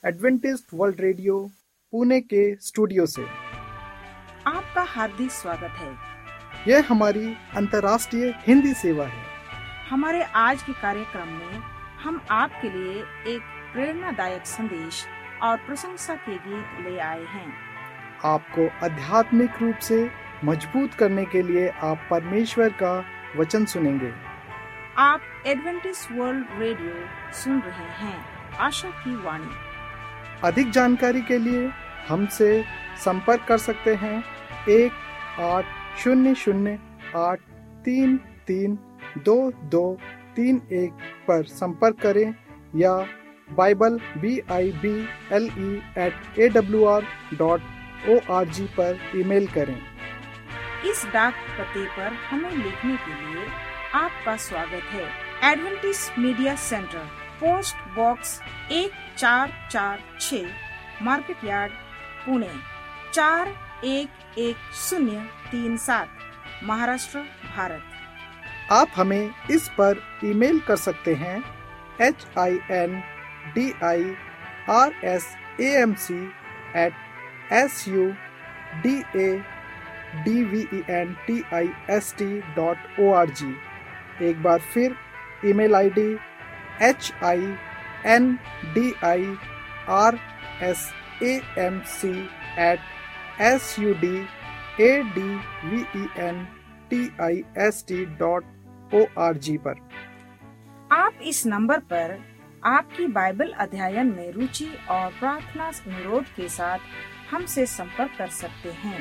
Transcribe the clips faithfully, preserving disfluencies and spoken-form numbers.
Adventist world radio Pune के studio से आपका हार्दिक स्वागत है। यह हमारी अंतर्राष्ट्रीय हिंदी सेवा है। हमारे आज के कार्यक्रम में हम आपके लिए एक प्रेरणादायक संदेश और प्रशंसा के गीत ले आए हैं। आपको आध्यात्मिक रूप से मजबूत करने के लिए आप परमेश्वर का वचन सुनेंगे। आप एडवेंटिस्ट वर्ल्ड रेडियो सुन रहे हैं, आशा की वाणी। अधिक जानकारी के लिए हमसे संपर्क कर सकते हैं। एक आठ शून्य शून्य आठ तीन तीन दो दो तीन एक पर संपर्क करें या Bible B I B L E at A W R dot O R G पर ईमेल करें। इस डाक पते पर हमें लिखने के लिए आपका स्वागत है। Adventist media centre, post box एक चार चार छः, मार्केट यार्ड, पुणे चार एक एक शून्य तीन सात, महाराष्ट्र, भारत। आप हमें इस पर ईमेल कर सकते हैं H I N D I R S A M C at S U D A D V E N T I S T dot O R G. एक बार फिर email ID H I N D I R S A M C at S U D A D V E N T I S T dot O R G पर। आप इस number पर आपकी Bible अध्ययन में रुचि और प्रार्थना अनुरोध के साथ हमसे संपर्क कर सकते हैं।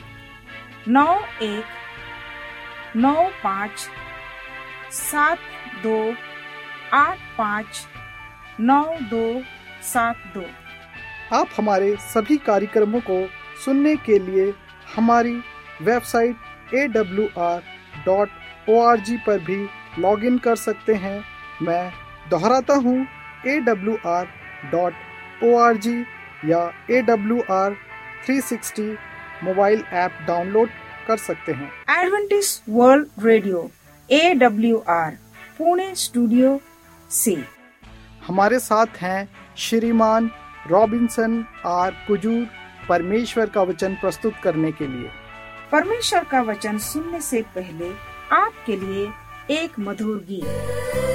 नौ एक नौ पाँच सात दो आठ पाँच नौ दो सात दो। आप हमारे सभी कार्यक्रमों को सुनने के लिए हमारी website A W R dot O R G पर भी लॉगिन कर सकते हैं। मैं दोहराता हूँ, A W R dot O R G या A W R three sixty mobile app download कर सकते हैं। Adventist world radio A W R Pune studio से हमारे साथ हैं श्रीमान रॉबिन्सन आर कुजूर, परमेश्वर का वचन प्रस्तुत करने के लिए। परमेश्वर का वचन सुनने से पहले आपके लिए एक मधुर गीत।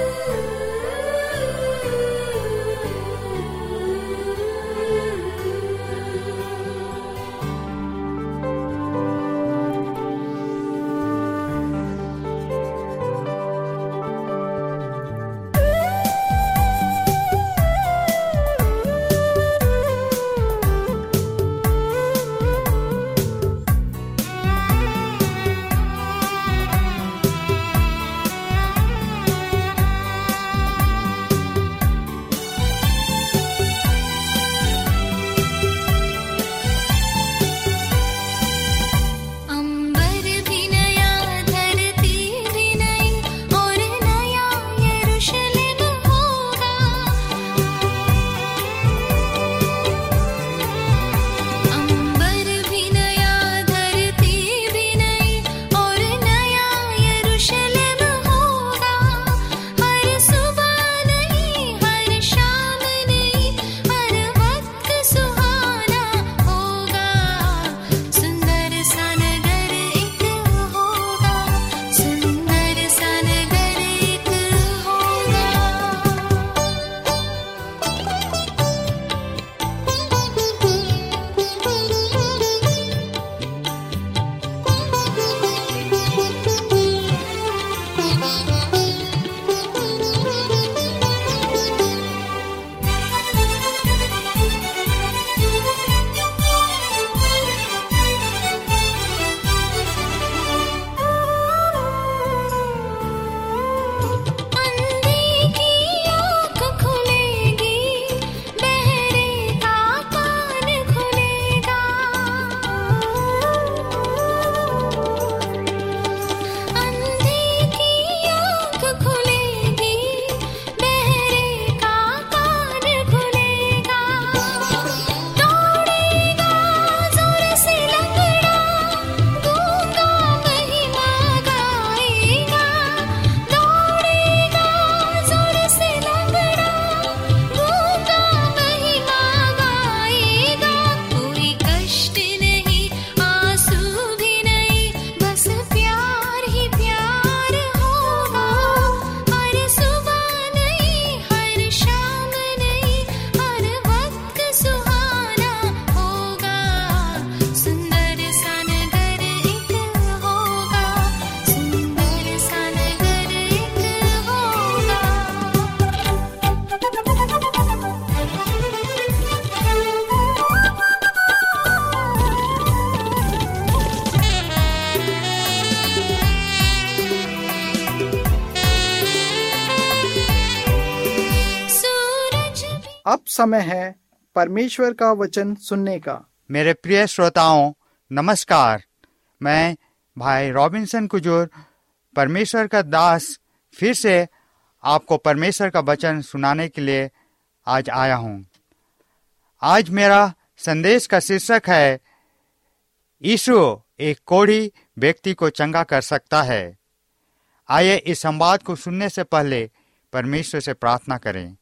समय है परमेश्वर का वचन सुनने का। मेरे प्रिय श्रोताओं, नमस्कार। मैं भाई रॉबिन्सन कुजूर, परमेश्वर का दास, फिर से आपको परमेश्वर का वचन सुनाने के लिए आज आया हूँ। आज मेरा संदेश का शीर्षक है, यीशु एक कोढ़ी व्यक्ति को चंगा कर सकता है। आइए इस संवाद को सुनने से पहले परमेश्वर से प्रार्थना करें।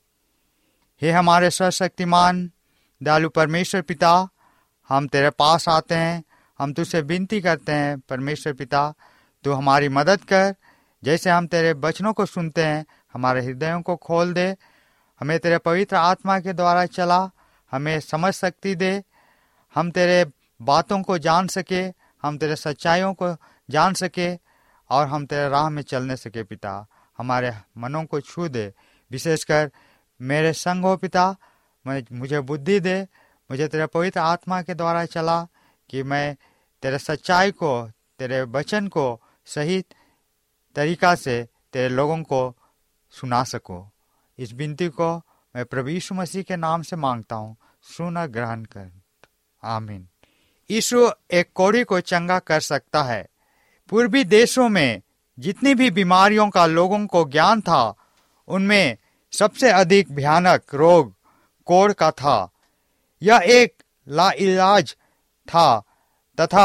हे हमारे सर्वशक्तिमान दयालु परमेश्वर पिता, हम तेरे पास आते हैं, हम तुझसे विनती करते हैं परमेश्वर पिता, तू हमारी मदद कर। जैसे हम तेरे वचनों को सुनते हैं, हमारे हृदयों को खोल दे, हमें तेरे पवित्र आत्मा के द्वारा चला, हमें समझ शक्ति दे, हम तेरे बातों को जान सके, हम तेरे सच्चाइयों को जान सके और हम तेरे राह में चलने सके। पिता, हमारे मनों को छू दे, विशेषकर मेरे संग हो पिता, मुझे बुद्धि दे, मुझे तेरे पवित्र आत्मा के द्वारा चला कि मैं तेरे सच्चाई को, तेरे वचन को सही तरीका से तेरे लोगों को सुना सकूं। इस विनती को मैं प्रभु यीशु मसीह के नाम से मांगता हूँ, सुन और ग्रहण कर, आमीन। यीशु एक कोढ़ी को चंगा कर सकता है। पूर्वी देशों में जितनी भी बीमारियों का लोगों को ज्ञान था, उनमें सबसे अधिक भयानक रोग कोढ़ का था। यह एक लाइलाज था तथा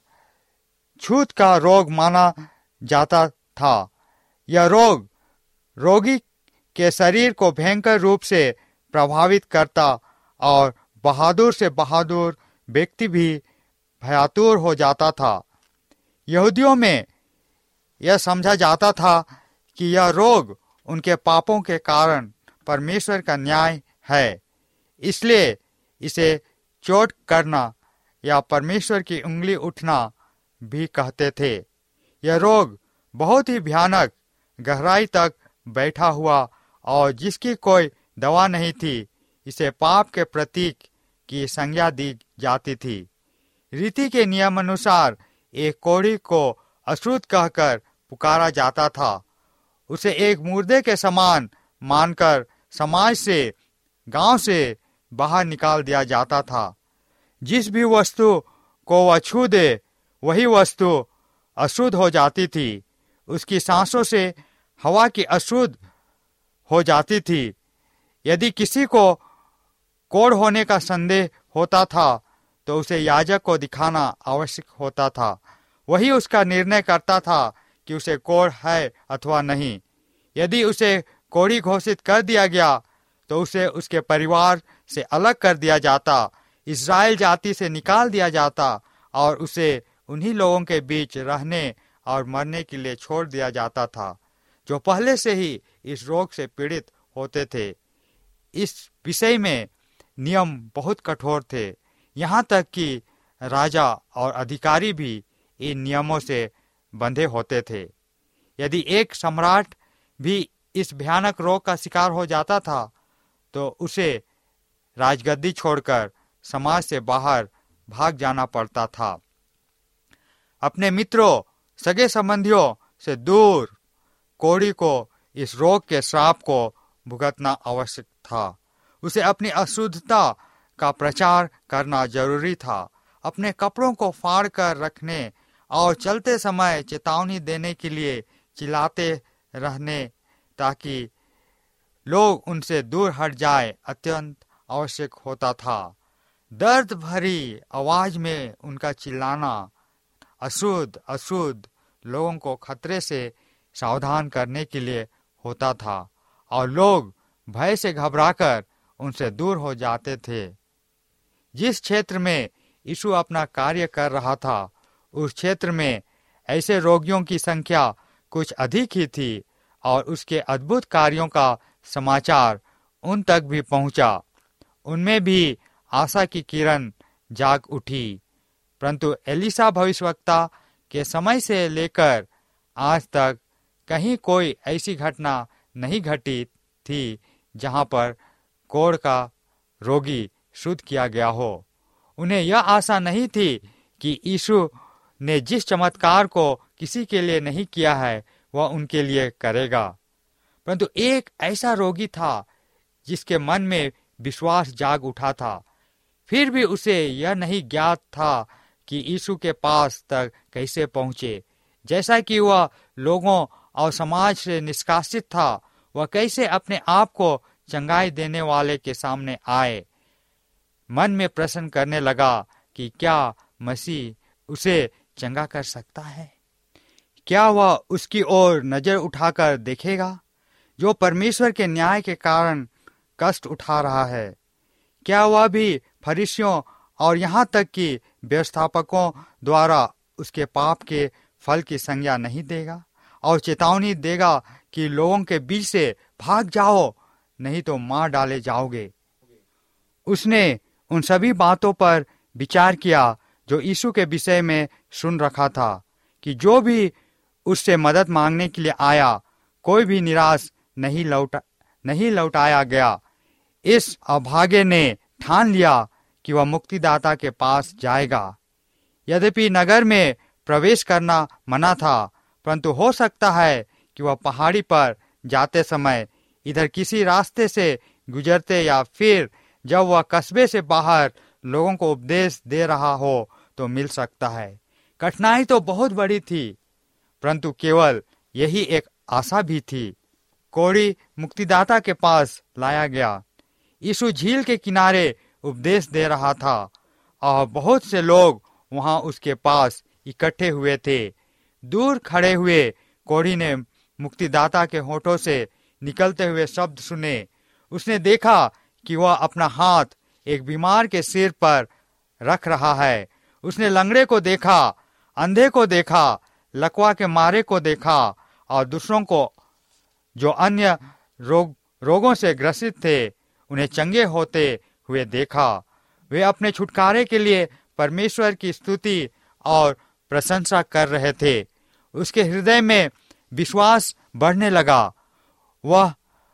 छूत का रोग माना जाता था। यह रोग रोगी के शरीर को भयंकर रूप से प्रभावित करता और बहादुर से बहादुर व्यक्ति भी भयातुर हो जाता था। यहूदियों में यह समझा जाता था कि यह रोग उनके पापों के कारण परमेश्वर का न्याय है, इसलिए इसे चोट करना या परमेश्वर की उंगली उठना भी कहते थे। यह रोग बहुत ही भयानक, गहराई तक बैठा हुआ और जिसकी कोई दवा नहीं थी, इसे पाप के प्रतीक की संज्ञा दी जाती थी। रीति के नियम अनुसार एक कोढ़ी को अशुद्ध कहकर पुकारा जाता था। उसे एक मुर्दे के समान मानकर समाज से, गांव से बाहर निकाल दिया जाता था। जिस भी वस्तु को वह छू दे, वही वस्तु अशुद्ध हो जाती थी। उसकी सांसों से हवा की अशुद्ध हो जाती थी। यदि किसी को कोढ़ होने का संदेह होता था, तो उसे याजक को दिखाना आवश्यक होता था। वही उसका निर्णय करता था कि उसे कोढ़ है अथवा नहीं। यदि उसे कोढ़ी घोषित कर दिया गया, तो उसे उसके परिवार से अलग कर दिया जाता, इस्राएल जाति से निकाल दिया जाता और उसे उन्हीं लोगों के बीच रहने और मरने के लिए छोड़ दिया जाता था जो पहले से ही इस रोग से पीड़ित होते थे। इस विषय में नियम बहुत कठोर थे, यहाँ तक कि राजा और अधिकारी भी इन नियमों से बंधे होते थे। यदि एक सम्राट भी इस भयानक रोग का शिकार हो जाता था, तो उसे राजगद्दी छोड़कर समाज से बाहर भाग जाना पड़ता था। अपने मित्रों, सगे संबंधियों से दूर कोढ़ी को इस रोग के श्राप को भुगतना आवश्यक था। उसे अपनी अशुद्धता का प्रचार करना जरूरी था। अपने कपड़ों को फाड़ कर रखने और चलते समय चेतावनी देने के लिए चिल्लाते रहने ताकि लोग उनसे दूर हट जाए अत्यंत आवश्यक होता था। दर्द भरी आवाज में उनका चिल्लाना अशुद्ध अशुद्ध लोगों को खतरे से सावधान करने के लिए होता था और लोग भय से घबराकर उनसे दूर हो जाते थे। जिस क्षेत्र में यीशु अपना कार्य कर रहा था, उस क्षेत्र में ऐसे रोगियों की संख्या कुछ अधिक ही थी और उसके अद्भुत कार्यों का समाचार उन तक भी पहुंचा। उनमें भी आशा की किरण जाग उठी। परंतु एलिशा भविष्यवक्ता के समय से लेकर आज तक कहीं कोई ऐसी घटना नहीं घटी थी जहां पर कोढ़ का रोगी शुद्ध किया गया हो। उन्हें यह आशा नहीं थी कि यीशु ने जिस चमत्कार को किसी के लिए नहीं किया है, वह उनके लिए करेगा। परंतु एक ऐसा रोगी था जिसके मन में विश्वास जाग उठा था। फिर भी उसे यह नहीं ज्ञात था कि यीशु के पास तक कैसे पहुंचे। जैसा कि वह लोगों और समाज से निष्कासित था, वह कैसे अपने आप को चंगाई देने वाले के सामने आए। मन में प्रश्न करने लगा कि क्या मसीह उसे चंगा कर सकता है? क्या वह उसकी ओर नजर उठाकर देखेगा जो परमेश्वर के न्याय के कारण कष्ट उठा रहा है? क्या वह भी फरीसियों और यहाँ तक कि व्यवस्थापकों द्वारा उसके पाप के फल की संज्ञा नहीं देगा और चेतावनी देगा कि लोगों के बीच से भाग जाओ, नहीं तो मार डाले जाओगे? उसने उन सभी बातों पर विचार किया जो यीशु के विषय में सुन रखा था कि जो भी उससे मदद मांगने के लिए आया, कोई भी निराश नहीं लौटा नहीं लौटाया गया। इस अभागे ने ठान लिया कि वह मुक्तिदाता के पास जाएगा। यद्यपि नगर में प्रवेश करना मना था, परंतु हो सकता है कि वह पहाड़ी पर जाते समय इधर किसी रास्ते से गुजरते या फिर जब वह कस्बे से बाहर लोगों को उपदेश दे रहा हो तो मिल सकता है। कठिनाई तो बहुत बड़ी थी, परंतु केवल यही एक आशा भी थी। कोढ़ी मुक्तिदाता के पास लाया गया। यीशु झील के किनारे उपदेश दे रहा था और बहुत से लोग वहां उसके पास इकट्ठे हुए थे। दूर खड़े हुए कोढ़ी ने मुक्तिदाता के होठों से निकलते हुए शब्द सुने। उसने देखा कि वह अपना हाथ एक बीमार के सिर पर रख रहा है। उसने लंगड़े को देखा, अंधे को देखा, लकवा के मारे को देखा और दूसरों को जो अन्य रोग रोगों से ग्रसित थे उन्हें चंगे होते हुए देखा। वे अपने छुटकारे के लिए परमेश्वर की स्तुति और प्रशंसा कर रहे थे। उसके हृदय में विश्वास बढ़ने लगा। वह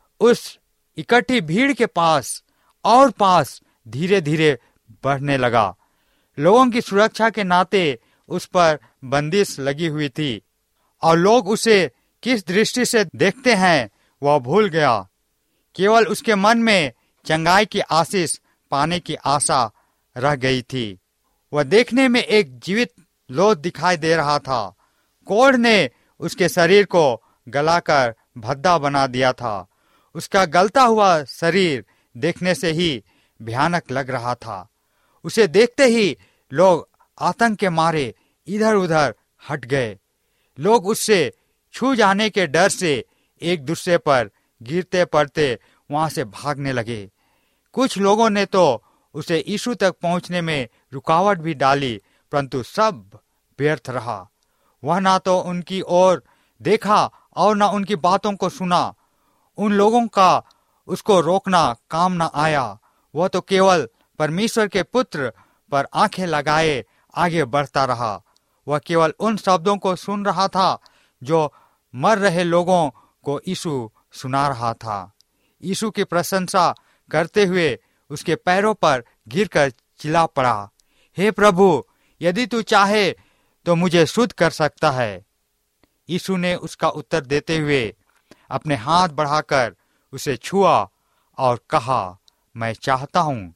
उस इकट्ठी भीड़ के पास और पास धीरे धीरे बढ़ने लगा। लोगों की सुरक्षा के नाते उस पर बंदिश लगी हुई थी और लोग उसे किस दृष्टि से देखते हैं वह भूल गया। केवल उसके मन में चंगाई की आशीष पाने की आशा रह गई थी। वह देखने में एक जीवित लोथ दिखाई दे रहा था। कोढ़ ने उसके शरीर को गलाकर भद्दा बना दिया था। उसका गलता हुआ शरीर देखने से ही भयानक लग रहा था। उसे देखते ही लोग आतंक के मारे इधर उधर हट गए। लोग उससे छू जाने के डर से एक दूसरे पर गिरते पड़ते वहां से भागने लगे। कुछ लोगों ने तो उसे यीशु तक पहुंचने में रुकावट भी डाली, परंतु सब व्यर्थ रहा। वह ना तो उनकी ओर देखा और ना उनकी बातों को सुना। उन लोगों का उसको रोकना काम न आया। वह तो केवल परमेश्वर के पुत्र पर आंखें लगाए आगे बढ़ता रहा। वह केवल उन शब्दों को सुन रहा था जो मर रहे लोगों को यीशु सुना रहा था। यीशु की प्रशंसा करते हुए उसके पैरों पर गिरकर चिल्ला पड़ा, हे प्रभु, यदि तू चाहे तो मुझे शुद्ध कर सकता है। यीशु ने उसका उत्तर देते हुए अपने हाथ बढ़ाकर उसे छुआ और कहा, मैं चाहता हूं,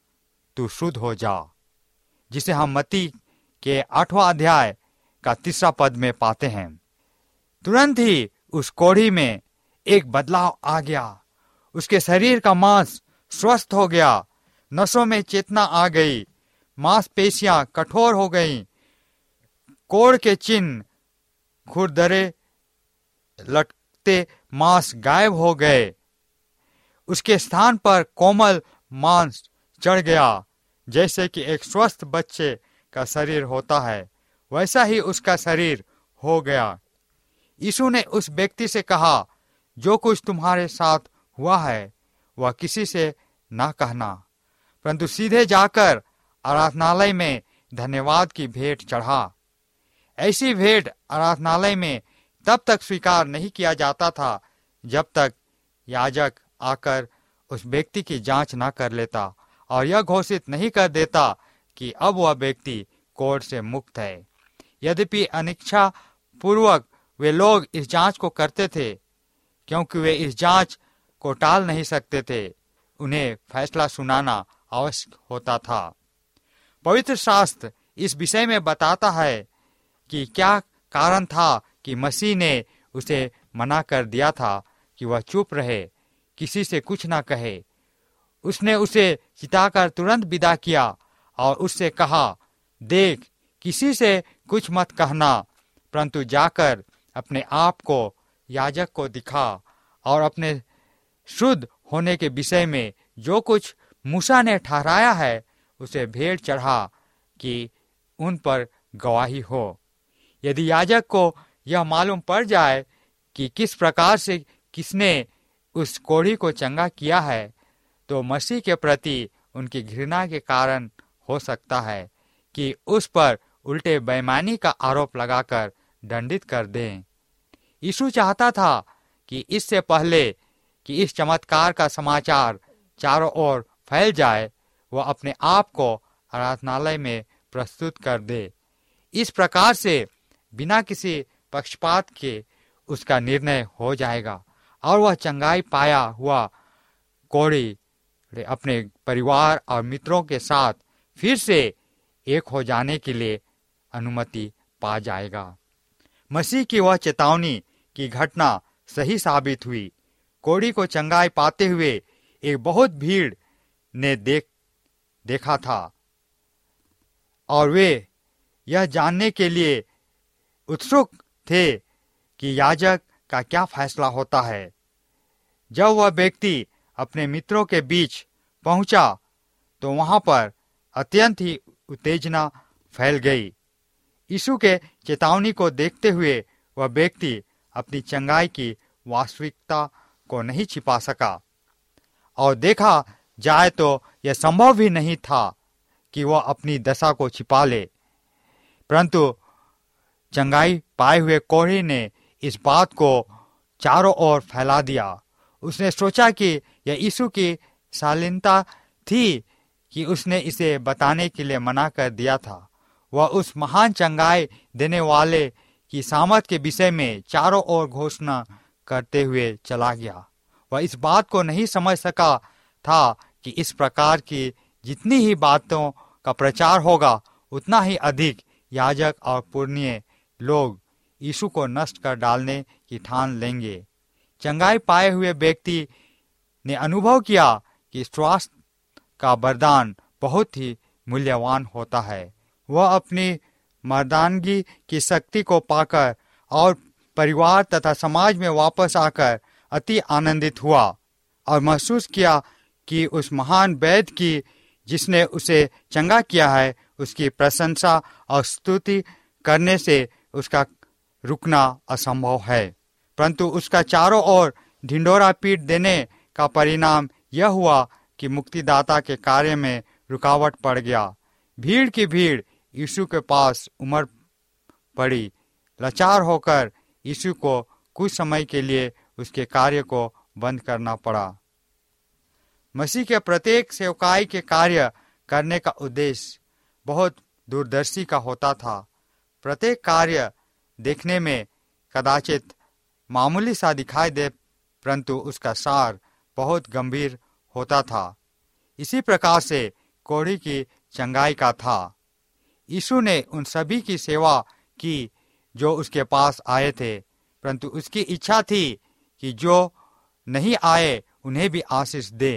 तू शुद्ध हो जा। जिसे हम मत्ती के आठवां अध्याय का तीसरा पद में पाते हैं। तुरंत ही उस कोढ़ी में एक बदलाव आ गया। उसके शरीर का मांस स्वस्थ हो गया, नसों में चेतना आ गई, मांसपेशियां कठोर हो गईं, कोढ़ के चिन्ह, खुरदरे लटकते मांस गायब हो गए। उसके स्थान पर कोमल मांस चढ़ गया। जैसे कि एक स्वस्थ बच्चे का शरीर होता है, वैसा ही उसका शरीर हो गया। यीशु ने उस व्यक्ति से कहा, जो कुछ तुम्हारे साथ हुआ है वह किसी से ना कहना, परंतु सीधे जाकर आराधनालय में धन्यवाद की भेंट चढ़ा। ऐसी भेंट आराधनालय में तब तक स्वीकार नहीं किया जाता था जब तक याजक आकर उस व्यक्ति की जांच ना कर लेता और यह घोषित नहीं कर देता कि अब वह व्यक्ति कोढ़ से मुक्त है। यद्यपि अनिच्छा पूर्वक वे लोग इस जांच को करते थे, क्योंकि वे इस जांच को टाल नहीं सकते थे। उन्हें फैसला सुनाना आवश्यक होता था। पवित्र शास्त्र इस विषय में बताता है कि क्या कारण था कि मसीह ने उसे मना कर दिया था कि वह चुप रहे, किसी से कुछ ना कहे। उसने उसे चिताकर तुरंत विदा किया और उससे कहा, देख, किसी से कुछ मत कहना, परंतु जाकर अपने आप को याजक को दिखा और अपने शुद्ध होने के विषय में जो कुछ मूसा ने ठहराया है उसे भेंट चढ़ा कि उन पर गवाही हो। यदि याजक को यह मालूम पड़ जाए कि किस प्रकार से किसने उस कोढ़ी को चंगा किया है, तो मसीह के प्रति उनकी घृणा के कारण हो सकता है कि उस पर उल्टे बेईमानी का आरोप लगाकर दंडित कर दें। यीशु चाहता था कि इससे पहले कि इस चमत्कार का समाचार चारों ओर फैल जाए, वह अपने आप को आराधनालय में प्रस्तुत कर दे। इस प्रकार से बिना किसी पक्षपात के उसका निर्णय हो जाएगा और वह चंगाई पाया हुआ कोढ़ी अपने परिवार और मित्रों के साथ फिर से एक हो जाने के लिए अनुमति पा जाएगा। मसीह की वह चेतावनी की घटना सही साबित हुई। कोढ़ी को चंगाई पाते हुए एक बहुत भीड़ ने देख देखा था और वे यह जानने के लिए उत्सुक थे कि याजक का क्या फैसला होता है। जब वह व्यक्ति अपने मित्रों के बीच पहुंचा तो वहां पर अत्यंत ही उत्तेजना फैल गई। यीशु के चेतावनी को देखते हुए वह व्यक्ति अपनी चंगाई की वास्तविकता को नहीं छिपा सका और देखा जाए तो यह संभव भी नहीं था कि वह अपनी दशा को छिपा ले। परंतु चंगाई पाए हुए कोढ़ी ने इस बात को चारों ओर फैला दिया। उसने सोचा कि यह यीशु की शालीनता थी कि उसने इसे बताने के लिए मना कर दिया था। वह उस महान चंगाई देने वाले की सामर्थ के विषय में चारों ओर घोषणा करते हुए चला गया। वह इस बात को नहीं समझ सका था कि इस प्रकार की जितनी ही बातों का प्रचार होगा उतना ही अधिक याजक और पुण्य लोग यीशु को नष्ट कर डालने की ठान लेंगे। चंगाई पाए हुए व्यक्ति ने अनुभव किया कि स्वास्थ्य का वरदान बहुत ही मूल्यवान होता है। वह अपनी मर्दानगी की शक्ति को पाकर और परिवार तथा समाज में वापस आकर अति आनंदित हुआ और महसूस किया कि उस महान वैद्य की जिसने उसे चंगा किया है उसकी प्रशंसा और स्तुति करने से उसका रुकना असंभव है। परंतु उसका चारों ओर ढिंढोरा पीट देने का परिणाम यह हुआ कि मुक्तिदाता के कार्य में रुकावट पड़ गया। भीड़ की भीड़ यीशु के पास उमड़ पड़ी। लाचार होकर यीशु को कुछ समय के लिए उसके कार्य को बंद करना पड़ा। मसीह के प्रत्येक सेवकाई के कार्य करने का उद्देश्य बहुत दूरदर्शी का होता था। प्रत्येक कार्य देखने में कदाचित मामूली सा दिखाई दे, परंतु उसका सार बहुत गंभीर होता था। इसी प्रकार से कोढ़ी की चंगाई का था। यीशु ने उन सभी की सेवा की जो उसके पास आए थे, परंतु उसकी इच्छा थी कि जो नहीं आए उन्हें भी आशीष दे।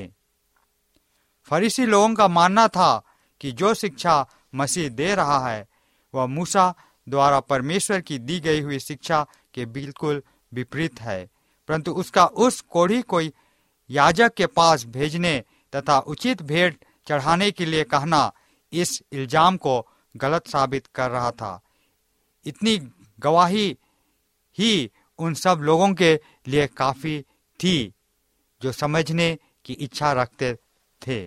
फरीसी लोगों का मानना था कि जो शिक्षा मसीह दे रहा है वह मूसा द्वारा परमेश्वर की दी गई हुई शिक्षा के बिल्कुल विपरीत है, परंतु उसका उस कोढ़ी को याजक के पास भेजने तथा उचित भेंट चढ़ाने के लिए कहना इस इल्जाम को गलत साबित कर रहा था। इतनी गवाही ही उन सब लोगों के लिए काफी थी जो समझने की इच्छा रखते थे।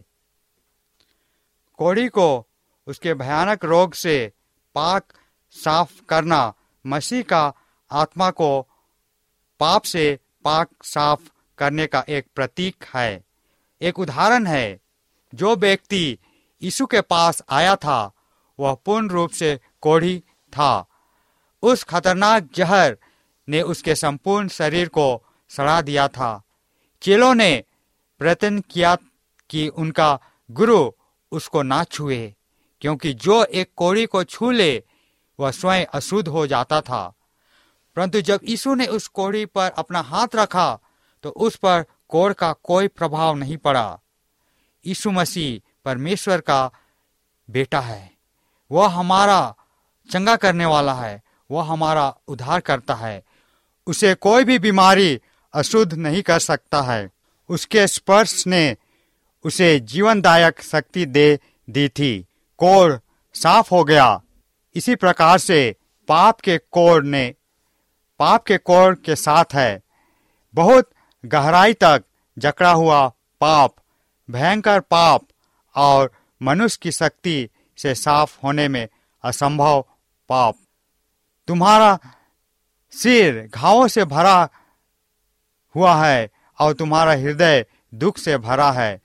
कोढ़ी को उसके भयानक रोग से पाक साफ करना मसीह का आत्मा को पाप से पाक साफ करने का एक प्रतीक है, एक उदाहरण है। जो व्यक्ति यीशु के पास आया था वह पूर्ण रूप से कोढ़ी था। उस खतरनाक जहर ने उसके संपूर्ण शरीर को सड़ा दिया था। चेलों ने प्रयत्न किया कि उनका गुरु उसको ना छुए, क्योंकि जो एक कोढ़ी को छू ले वह स्वयं अशुद्ध हो जाता था। परंतु जब यीशु ने उस कोढ़ी पर अपना हाथ रखा तो उस पर कोढ़ का कोई प्रभाव नहीं पड़ा। यीशु मसीह परमेश्वर का बेटा है, वह हमारा चंगा करने वाला है, वह हमारा उद्धार करता है। उसे कोई भी बीमारी अशुद्ध नहीं कर सकता है। उसके स्पर्श ने उसे जीवनदायक शक्ति दे दी थी। कोढ़ साफ हो गया। इसी प्रकार से पाप के कोढ़ ने पाप के कोढ़ के साथ है। बहुत गहराई तक जकड़ा हुआ पाप, भयंकर पाप और मनुष्य की शक्ति से साफ होने में असंभव पाप। तुम्हारा सिर घावों से भरा हुआ है और तुम्हारा हृदय दुख से भरा है।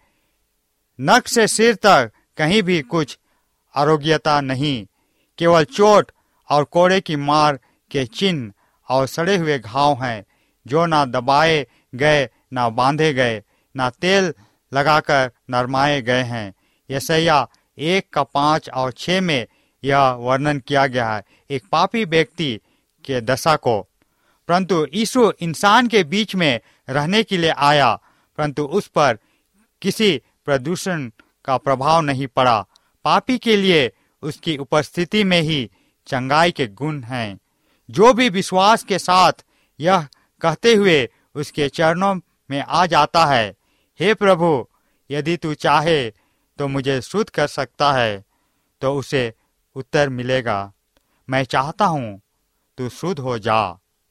नख से सिर तक कहीं भी कुछ आरोग्यता नहीं, केवल चोट और कोड़े की मार के चिन्ह और सड़े हुए घाव हैं, जो ना दबाए गए, ना बांधे गए, ना तेल लगाकर नरमाए गए हैं। यशायाह एक का पांच और छह में यह वर्णन किया गया है एक पापी व्यक्ति के दशा को। परंतु यीशु इंसान के बीच में रहने के लिए आया, परंतु उस पर किसी प्रदूषण का प्रभाव नहीं पड़ा। पापी के लिए उसकी उपस्थिति में ही चंगाई के गुण हैं। जो भी विश्वास के साथ यह कहते हुए उसके चरणों में आ जाता है, हे प्रभु, यदि तू चाहे तो मुझे शुद्ध कर सकता है, तो उसे उत्तर मिलेगा, मैं चाहता हूँ, तू शुद्ध हो जा।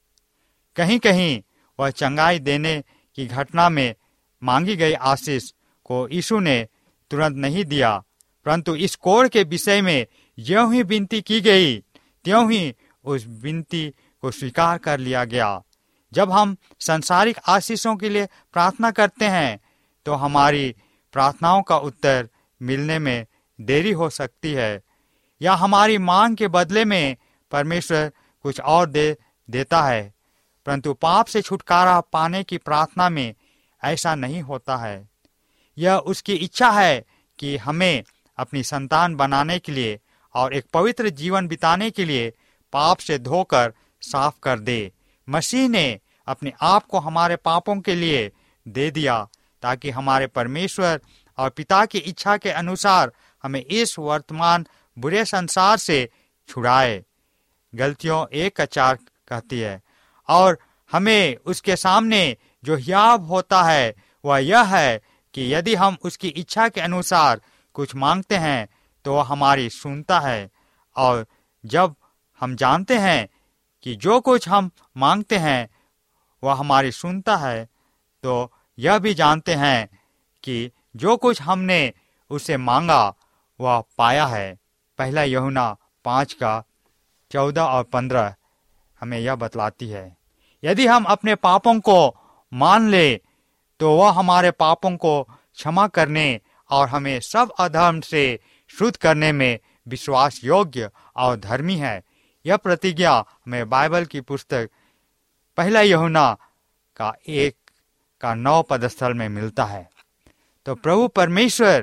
कहीं कहीं वह चंगाई देने की घटना में मांगी गई आशीष को यीशु ने तुरंत नहीं दिया, परंतु इस कोढ़ के विषय में ज्यों ही विनती की गई त्यों ही उस विनती को स्वीकार कर लिया गया। जब हम सांसारिक आशीषों के लिए प्रार्थना करते हैं तो हमारी प्रार्थनाओं का उत्तर मिलने में देरी हो सकती है, या हमारी मांग के बदले में परमेश्वर कुछ और दे देता है। परंतु पाप से छुटकारा पाने की प्रार्थना में ऐसा नहीं होता है। यह उसकी इच्छा है कि हमें अपनी संतान बनाने के लिए और एक पवित्र जीवन बिताने के लिए पाप से धोकर साफ कर दे। मसीह ने अपने आप को हमारे पापों के लिए दे दिया ताकि हमारे परमेश्वर और पिता की इच्छा के अनुसार हमें इस वर्तमान बुरे संसार से छुड़ाए। गलतियों एक का चार कहती है, और हमें उसके सामने जो हियाव होता है वह यह है कि यदि हम उसकी इच्छा के अनुसार कुछ मांगते हैं तो वह हमारी सुनता है। और जब हम जानते हैं कि जो कुछ हम मांगते हैं वह हमारी सुनता है, तो यह भी जानते हैं कि जो कुछ हमने उसे मांगा वह पाया है। पहला यूहन्ना पाँच का चौदह और पंद्रह हमें यह बतलाती है, यदि हम अपने पापों को मान ले तो वह हमारे पापों को क्षमा करने और हमें सब अधर्म से शुद्ध करने में विश्वास योग्य और धर्मी है। यह प्रतिज्ञा हमें बाइबल की पुस्तक पहला यूहन्ना का एक का नौ पदस्थल में मिलता है। तो प्रभु परमेश्वर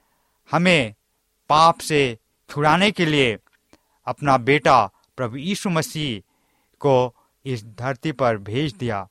हमें पाप से छुड़ाने के लिए अपना बेटा प्रभु यीशु मसीह को इस धरती पर भेज दिया।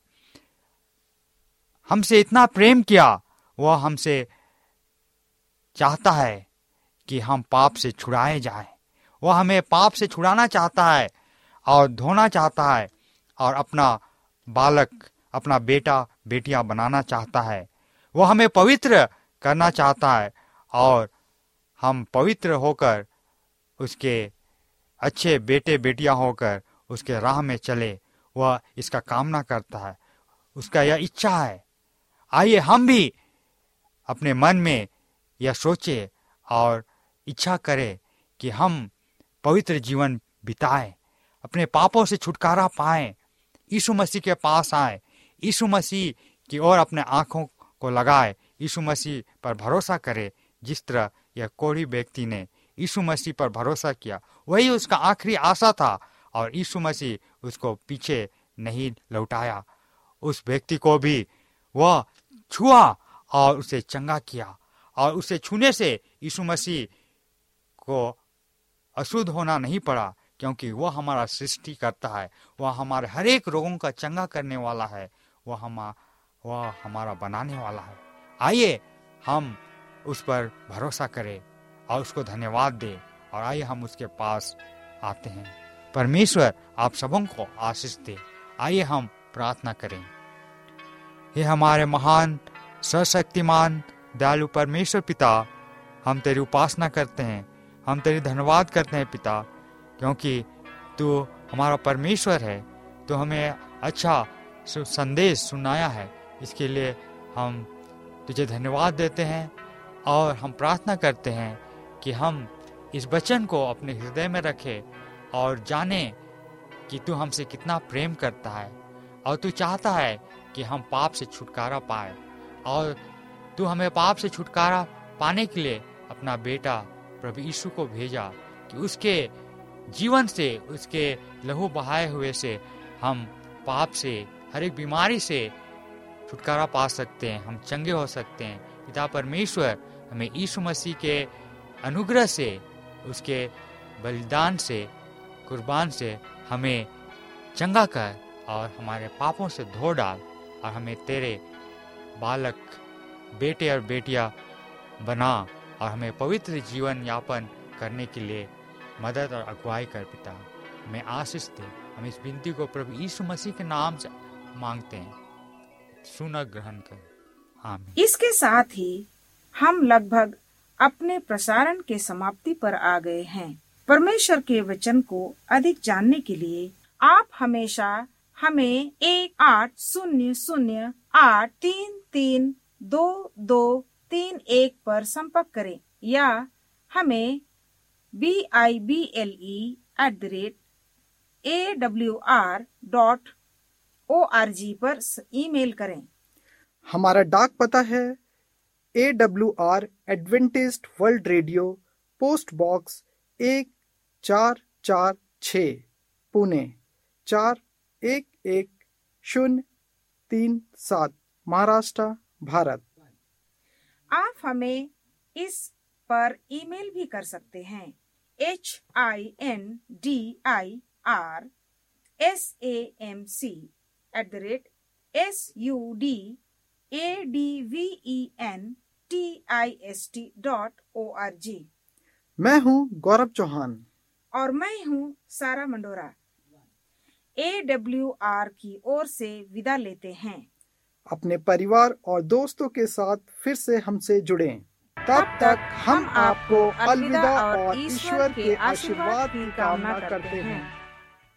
हमसे इतना प्रेम किया, वह हमसे चाहता है कि हम पाप से छुड़ाए जाएं। वह हमें पाप से छुड़ाना चाहता है और धोना चाहता है और अपना बालक, अपना बेटा बेटियां बनाना चाहता है। वह हमें पवित्र करना चाहता है और हम पवित्र होकर उसके अच्छे बेटे बेटियां होकर उसके राह में चले। वह इसका कामना करता है, उसका यह इच्छा है। आइए हम भी अपने मन में यह सोचे और इच्छा करें कि हम पवित्र जीवन बिताएं, अपने पापों से छुटकारा पाएं, यीशु मसीह के पास आए, यीशु मसीह की ओर अपने आंखों को लगाए, यीशु मसीह पर भरोसा करे। जिस तरह यह कोढ़ी व्यक्ति ने यीशु मसीह पर भरोसा किया, वही उसका आखिरी आशा था और यीशु मसीह उसको पीछे नहीं लौटाया। उस व्यक्ति को भी वह छुआ और उसे चंगा किया और उसे छूने से यीशु मसीह को अशुद्ध होना नहीं पड़ा, क्योंकि वह हमारा सृष्टि करता है, वह हमारे हर एक रोगों का चंगा करने वाला है, वह हम वह हमारा बनाने वाला है। आइए हम उस पर भरोसा करें और उसको धन्यवाद दें, और आइए हम उसके पास आते हैं। परमेश्वर आप सबों को आशीष दे। आइए हम प्रार्थना करें। हे हमारे महान सर्वशक्तिमान दयालु परमेश्वर पिता, हम तेरी उपासना करते हैं, हम तेरी धन्यवाद करते हैं पिता, क्योंकि तू हमारा परमेश्वर है। तो हमें अच्छा संदेश सुनाया है, इसके लिए हम तुझे धन्यवाद देते हैं। और हम प्रार्थना करते हैं कि हम इस वचन को अपने हृदय में रखें और जाने कि तू हमसे कितना प्रेम करता है, और तू चाहता है कि हम पाप से छुटकारा पाए, और तू हमें पाप से छुटकारा पाने के लिए अपना बेटा प्रभु यीशु को भेजा, कि उसके जीवन से, उसके लहू बहाए हुए से हम पाप से, हर एक बीमारी से छुटकारा पा सकते हैं, हम चंगे हो सकते हैं। पिता परमेश्वर हमें यीशु मसीह के अनुग्रह से, उसके बलिदान से, कुर्बान से हमें चंगा कर और हमारे पापों से धो डाल, और हमें तेरे बालक बेटे और बेटियां बना, और हमें पवित्र जीवन यापन करने के लिए मदद और अगुवाई कर पिता। हमें आशीष दे। हम इस विनती को प्रभु यीशु मसीह के नाम से मांगते हैं, सुना ग्रहण कर, आमीन। इसके साथ ही हम लगभग अपने प्रसारण के समाप्ति पर आ गए हैं। परमेश्वर के वचन को अधिक जानने के लिए आप हमेशा हमें एक आठ शून्य शून्य आठ तीन तीन दो दो तीन एक पर संपर्क करें, या हमें B I B L E at the rate A W R dot O R G पर ईमेल करें। हमारा डाक पता है A W R Adventist world radio, post box एक चार चार छ, पुणे चार एक एक शून्य तीन सात, महाराष्ट्र, भारत। आप हमें इस पर ईमेल भी कर सकते हैं। H I N D I R S A M C at the rate S U D A D V E N T I S T dot O R G. मैं हूँ गौरव चौहान और मैं हूँ सारा मंडोरा। ए डब्ल्यू आर की ओर से विदा लेते हैं। अपने परिवार और दोस्तों के साथ फिर से हमसे जुड़ें। तब तक हम आपको अलविदा और ईश्वर के आशीर्वाद की कामना करते हैं।